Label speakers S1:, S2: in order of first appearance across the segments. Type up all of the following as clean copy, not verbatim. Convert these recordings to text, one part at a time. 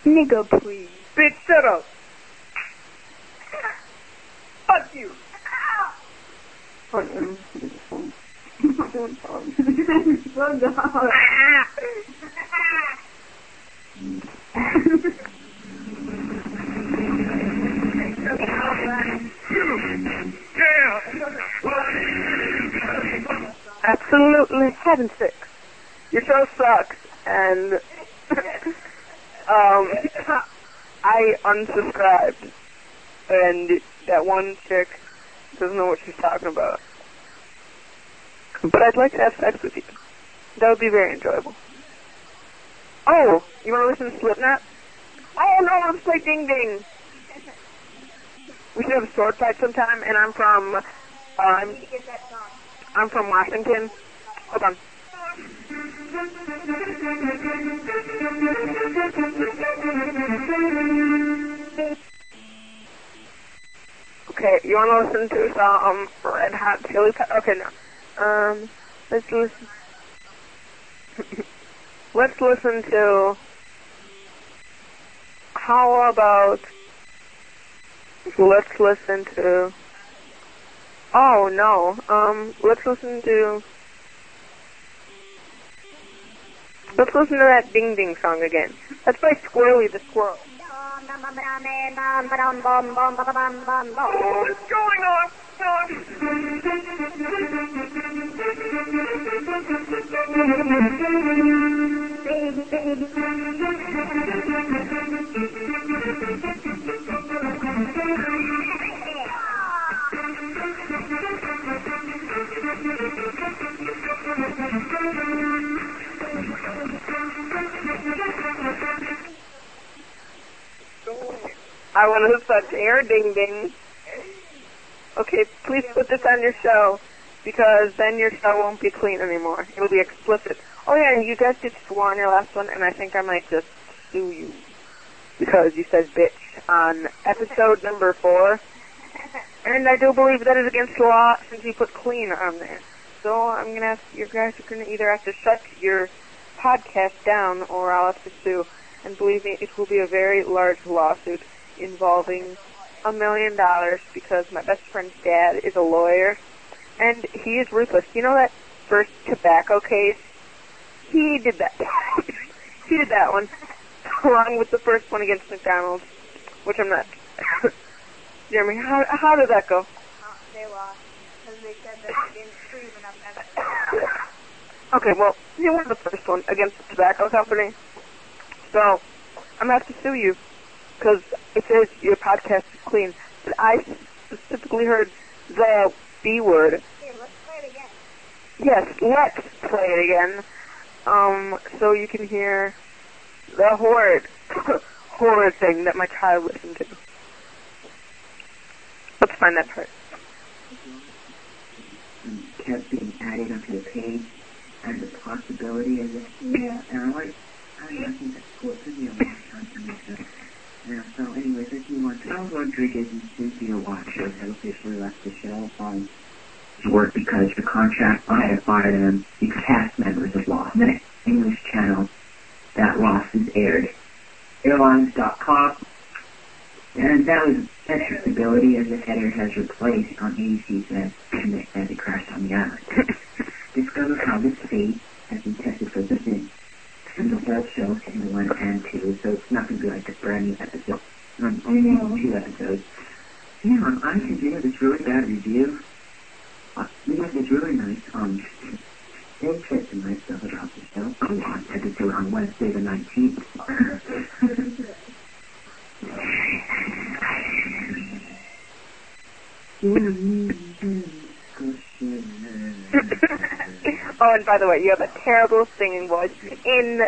S1: Nigga, please.
S2: Bitch, shut up. Fuck you.
S1: Slow down.
S2: Absolutely heaven sick. Your show sucks, and I unsubscribed, and that one chick doesn't know what she's talking about. But I'd like to have sex with you. That would be very enjoyable. Oh, you want to listen to Slipknot? Oh no, let's play Ding Ding. We should have a sword fight sometime, and I'm from Washington. Hold on. Okay, you want to listen to some Red Hot Chili Peppers? Okay, no. Let's listen. Let's listen to. How about? Let's listen to. Oh no. Let's listen to. Let's listen to that Ding Ding song again. That's by Squirrely the Squirrel. What's going on? I want to touch air, Ding Ding. Okay, please put this on your show, because then your show won't be clean anymore. It'll be explicit. Oh yeah, and you guys did swore on your last one, and I think I might just sue you, because you said bitch on episode number 4, and I do believe that is against the law since you put clean on there. So I'm going to ask, you guys are going to either have to shut your podcast down, or I'll have to sue. And believe me, it will be a very large lawsuit involving $1 million, because my best friend's dad is a lawyer, and he is ruthless. You know that first tobacco case? He did that. He did that one, along with the first one against McDonald's, which I'm not. Jeremy, how did that go?
S1: They lost, because they said that they didn't prove enough evidence.
S2: Okay, well, you won the first one against the tobacco company, so I'm going to have to sue you, because it says your podcast is clean. But I specifically heard the B word.
S1: Here, let's play it again.
S2: Yes, let's play it again. So you can hear the horror thing that my child listened to. Let's find that part.
S3: Kept being added onto the page as a possibility of this. Yeah. And I think that's cool. It took me a long time to make that. Yeah, so anyways, if you want to, Charles Rodriguez and Cynthia Watcher have officially left the show on his work because the contract had fired them because cast members have lost. The English channel that loss is aired. Airlines.com. And that was extra stability as the header has replaced on ABC's as it crashed on the island. Discover how this fate has been tested for the thing. And the whole show in 1 and 2, so it's not going to be like a brand new episode. Only 2 episodes. Yeah, on iTunes, this really bad review. Because it's really nice. They said some nice stuff about the show. A lot. Episode on Wednesday the 19th.
S2: Oh, and by the way, you have a terrible singing voice in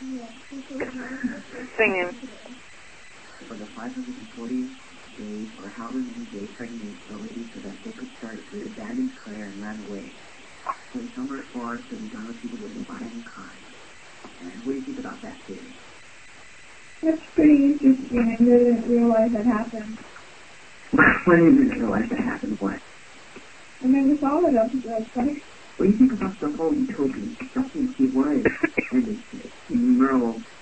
S2: singing.
S3: For the 540 days, or however many days pregnant already, so that they could start to abandon Claire and ran away. So it's somewhere far, so the Donald people would buy and kind. And what do you think about that theory?
S1: That's pretty interesting. I didn't realize that happened.
S3: When did you realize that happened? What?
S1: I never saw that episode.
S3: What do you think about the whole utopian stuff in Key Word? And Merle